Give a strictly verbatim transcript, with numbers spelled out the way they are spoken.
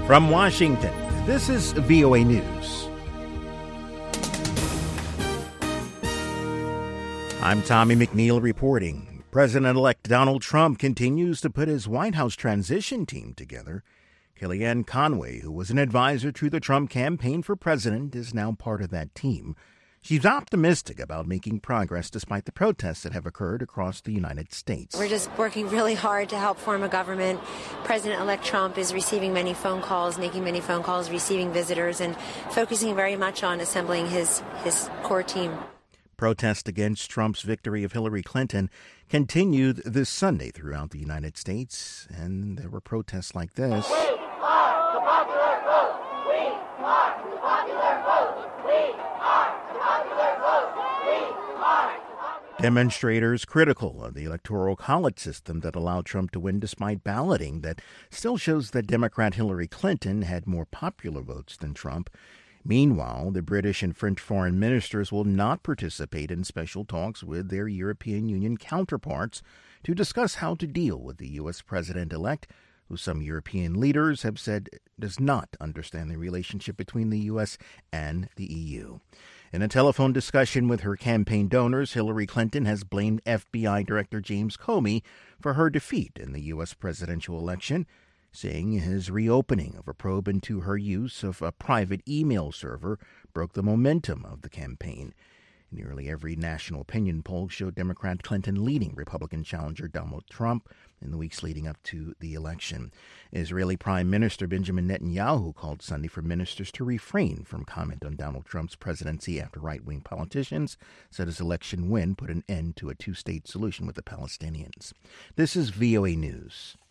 From Washington, this is V O A News. I'm Tommy McNeil reporting. President-elect Donald Trump continues to put his White House transition team together. Kellyanne Conway, who was an advisor to the Trump campaign for president, is now part of that team. She's optimistic about making progress despite the protests that have occurred across the United States. We're just working really hard to help form a government. President-elect Trump is receiving many phone calls, making many phone calls, receiving visitors, and focusing very much on assembling his, his core team. Protests against Trump's victory of Hillary Clinton continued this Sunday throughout the United States, and there were protests like this. We are the popular vote. We are the popular vote. We are the popular vote. We are. Demonstrators critical of the electoral college system that allowed Trump to win despite balloting that still shows that Democrat Hillary Clinton had more popular votes than Trump. Meanwhile, the British and French foreign ministers will not participate in special talks with their European Union counterparts to discuss how to deal with the U S president-elect, who some European leaders have said does not understand the relationship between the U S and the E U. In a telephone discussion with her campaign donors, Hillary Clinton has blamed F B I Director James Comey for her defeat in the U S presidential election, saying his reopening of a probe into her use of a private email server broke the momentum of the campaign. Nearly every national opinion poll showed Democrat Clinton leading Republican challenger Donald Trump in the weeks leading up to the election. Israeli Prime Minister Benjamin Netanyahu called Sunday for ministers to refrain from comment on Donald Trump's presidency after right-wing politicians said his election win put an end to a two-state solution with the Palestinians. This is V O A News.